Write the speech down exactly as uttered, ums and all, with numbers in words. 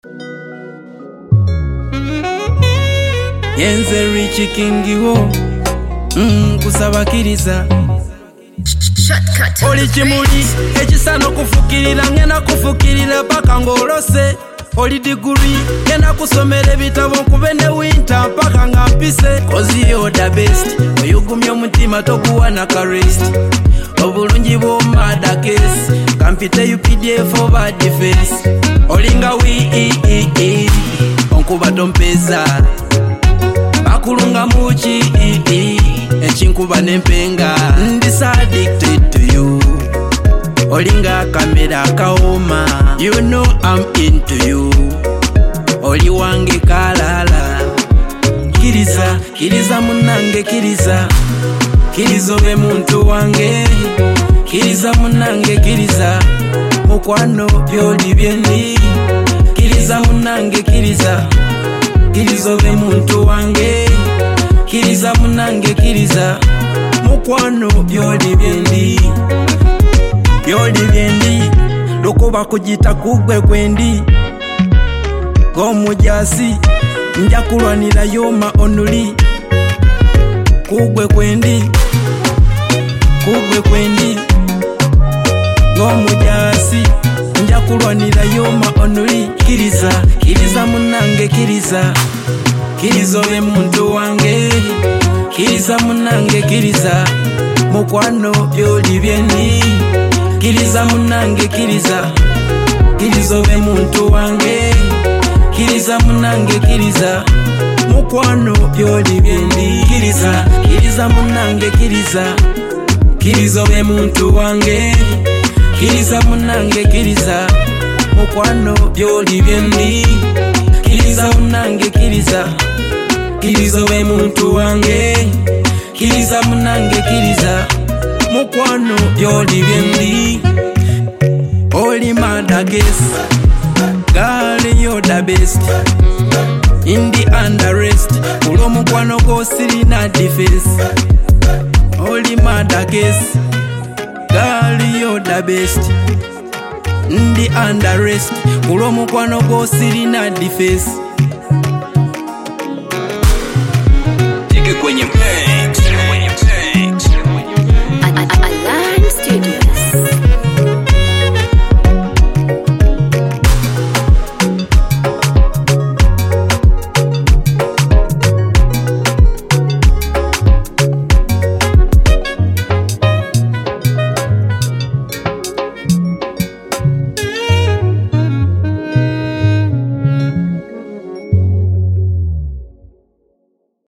Yenze Rich Kingiwo mm, kusabakiriza Oli chimuli echisano kufukirira ngena kufukirira paka ngolose Oli degree ngena kusomera bitabo kubene winter paka ngampise Cause you're the best oyugumya omutima tokuwana ka rest Obulungi bo mada case kampite U P D F for bad defense Olinga wi i i i onkuba tompeza Bakulunga muchi i i Echinkuba nempenga Ndis addicted to you Olinga kamera kaoma You know I'm into you Oli wange kalala Kiriza, kiriza munange kiriza Kiriza obe muntu wange Kiriza munange kiriza Mukwano byoli byendi Kiriza munange kiriza Kiriza obe muntu wange Kiriza munange kiriza Mukwano byoli byendi Byoli byendi Lukuba kujita kugwe kwendi Gomujasi Nja kulwanira yoma onuli Kugwe kwendi Kugwe kwendi Gomujasi Nja kulwanira yoma onuli Kiriza, kiriza munange kiriza Kiriza obe muntu wange Kiriza munange kiriza Mukwano byoli byendi Kiriza munange kiriza Kiriza obe muntu wange Kiriza munange kiriza Mukwano byoli byendi Kiriza, kiriza munange kiriza Kiriza obe muntu wange Kiriza munange kiriza Mukwano byoli byendi Kiriza munange kiriza Kiriza obe muntu wange Kiriza munange kiriza Mukwano byoli byendi Oli mada guess Girl you're the best In the underrest Ulo mukwano go sirina defense Oli mada guess Girl you're the best In the underrest Ulo mukwano go sirina defense Tike kwenye mix